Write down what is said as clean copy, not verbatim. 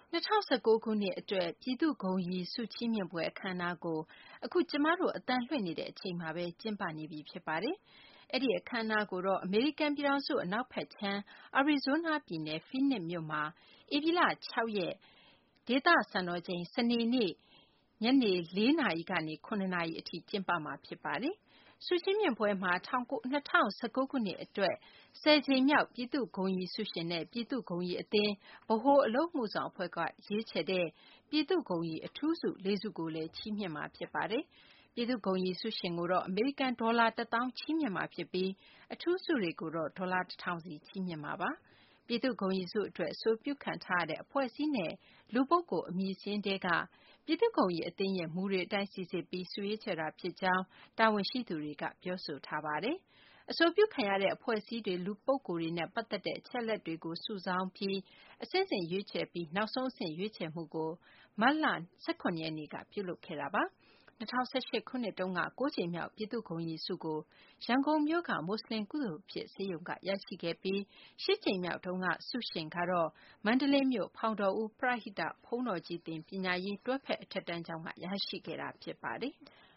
2019 ခုနှစ်အတွက်ပြည်သူ့ဂုဏ်ရည်ဆုချီးမြှင့်ပွဲအခမ်းအနားကိုအခုကျမတို့အသံလွှင့်နေတဲ့အချိန်မှာပဲကျင်းပနေပြီဖြစ်ပါတယ်။အဲ့ဒီအခမ်းအနားကိုတော့အမေရိကန်ပြည်ထောင်စုအနောက်ဘက်ခြမ်းအရီဇိုးနားပြည်နယ် Phoenix မြို့မှာဧပြီလ 6 ရက်ဒေသစံတော်ချိန်စနေနေ့ညနေ 4 နာရီကနေ 7 နာရီအထိကျင်းပမှာဖြစ်ပါတယ်။ဆုချီးမြှင့်ပွဲမှာ2019 ခုနှစ်အတွက်10 ကြိမ်မြောက်ပြည်သူ့ဂုဏ်ရည်ဆုရှင်နဲ့ပြည်သူ့ဂုဏ်ရည်အသင်းဗဟိုအလုပ်အမှုဆောင်အဖွဲ့ကရွေးချယ်တဲ့ပြည်သူ့ဂုဏ်ရည်အထူးဆု 4 ဆုကိုလည်းချီးမြှင့်မှာဖြစ်ပါတယ်။ပြည်သူ့ဂုဏ်ရည်ဆုရှင်ကိုတော့အမေရိကန်ဒေါ်လာ 1,000 ချီးမြှင့်မှာဖြစ်ပြီးအထူးဆုတွေကိုတော့ဒေါ်လာ 1,000 စီချီးမြှင့်မှာပါ။ပြည်သူ့ဂုဏ်ရည်ဆုအတွက်အဆိုပြုခံထားရတဲ့အဖွဲ့အစည်းနဲ့လူပုဂ္ဂိုလ်အမည်စာရင်းထဲကပြည်သူ့ဂုဏ်ရည်အသင်းရဲ့မူတွေအတိုင်းစိစစ်ပြီးဆုရွေးချယ်တာဖြစ်ကြောင်းတာဝန်ရှိသူတွေကပြောဆိုထားပါတယ်။အဆိုပြုခံရတဲ့အဖွဲ့အစည်းတွေလူပုဂ္ဂိုလ်တွေနဲ့ပတ်သက်တဲ့အချက်အလက်တွေကိုစုဆောင်းပြီးအဆင့်ဆင့်ရွေးချယ်ပြီးနောက်ဆုံးအဆင့်ရွေးချယ်မှုကိုမတ်လ 18 ရက်နေ့ကပြုလုပ်ခဲ့တာပါ။2018 ခုနှစ်တုန်းက9 ကြိမ်မြောက်ပြည်သူ့ဂုဏ်ရည်ဆုကိုရန်ကုန်မြို့ကမွတ်စလင်ကုသိုလ်ဖြစ်ဆေးရုံကရရှိခဲ့ပြီး8 ကြိမ်မြောက်တုန်းကဆုရှင်ကတော့မန္တလေးမြို့ဖောင်တော်ဦးပရဟိတဘုန်းတော်ကြီးသင်ပညာရေးတွဲဖက်အထက်တန်းကျောင်းကရရှိခဲ့တာဖြစ်ပါတယ်။